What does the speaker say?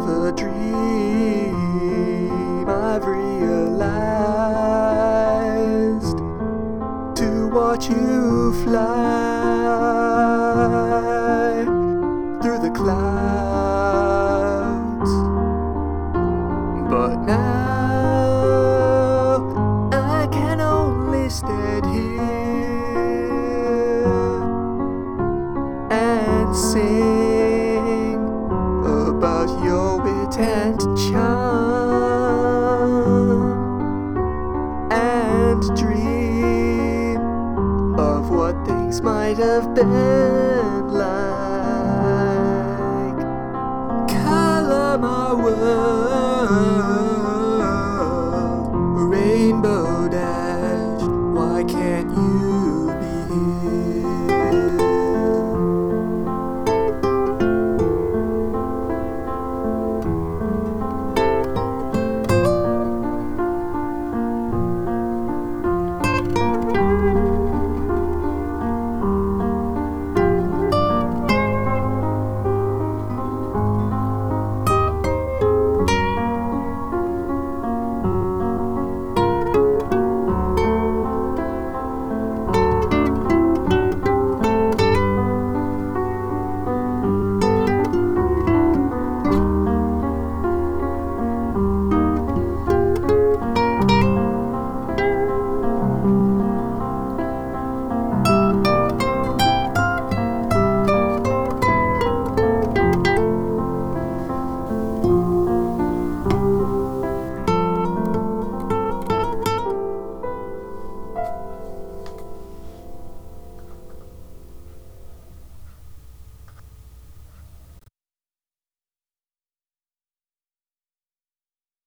of a dream I've realized to watch you fly through the clouds. But now I can only stand here and sing about your wit and charm, and dream of what things might have been like. Color my world